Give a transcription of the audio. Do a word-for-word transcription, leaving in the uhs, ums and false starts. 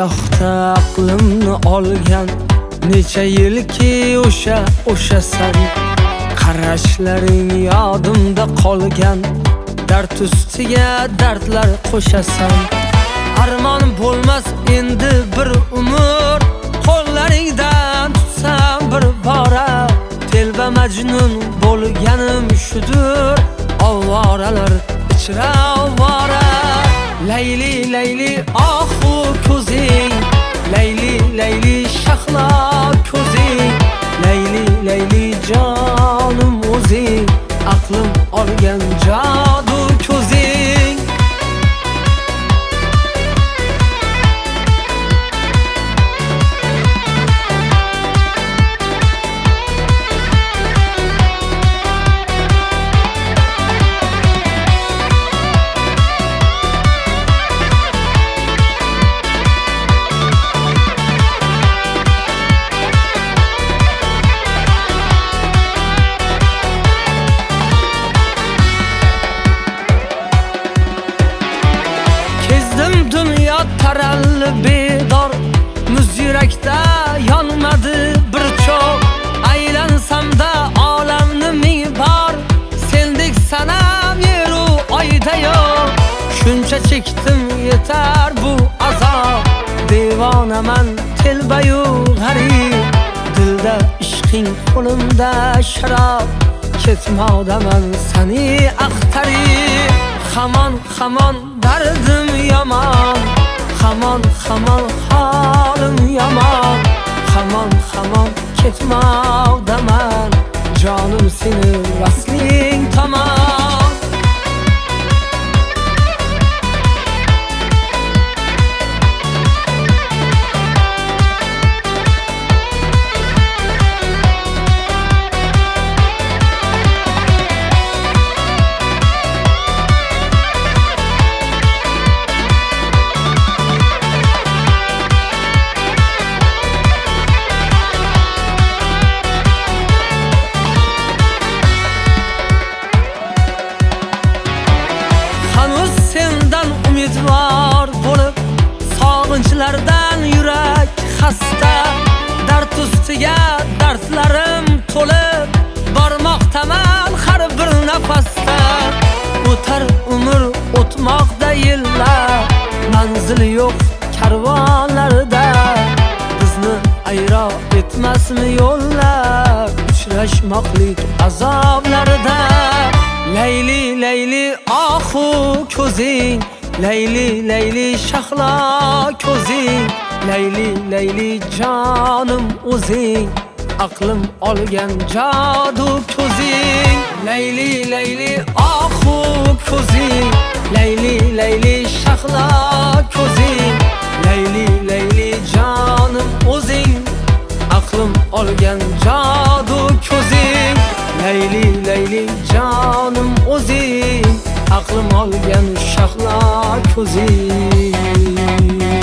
yoqda aqlimni olgan, necha yilki o'sha o'shasan. Qarashlaring yodimda qolgan, dard ustiga dardlar qo'shasan. Armon bo'lmas endi bir umr, qo'llaringdan tutsam bir bora. Telba Majnun bo'lganim shudur, ovoralar ichra ovora. Layli layli ohu ko'zing, layli layli shahlo ko'zing, layli layli jonim o'zing, aqlim olgan jadu ko'zing. Dünya taralli bedor, muz yurakda yonmadi bir cho'q. Aylansam-da olamni ming bor, sendek sanam yeru oyda yo'q. Shuncha chekdim yetar bu azob, devonaman telbayu g'arib. Dilda ishqing, qo'limda sharob, ketmoqdaman seni axtarib. Hamon hamon dardim yomon, hamon hamon holim yomon. Hamon hamon ketmoqdaman, jonim seni vasling tomon. Umidvor bo'lib, sog'inchlardan yurak xasta. Dard ustiga dardlarim to'lib, bormoqdaman har bir nafasda. O'tar umr, o'tmoqda yillar, manzil yo'q karvonlarda. Bizni ayro etmasmi yo'llar, uchrashmoqlik azoblarda. Layli layli ohu ko'zing, layli layli shahlo ko'zing, layli layli jonim o'zing, aqlim olgan jadu ko'zing. Layli layli ohu ko'zing, layli layli shahlo ko'zing, layli layli jonim o'zing, aqlim olgan jadu ko'zing. Layli layli jonim o'zing, aqlim olgan shahlo ko'zing.